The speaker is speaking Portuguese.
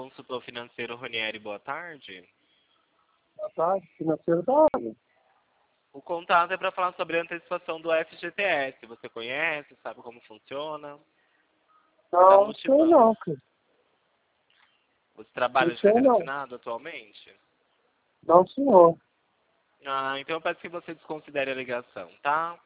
consultor financeiro Ronieri, boa tarde. Boa tarde, financeiro da área. O contato é para falar sobre a antecipação do FGTS. Você conhece, sabe como funciona? Não, sei não, cara. Você trabalha de Sei carteira não. assinada atualmente? Não, senhor. Então eu peço que você desconsidere a ligação, tá?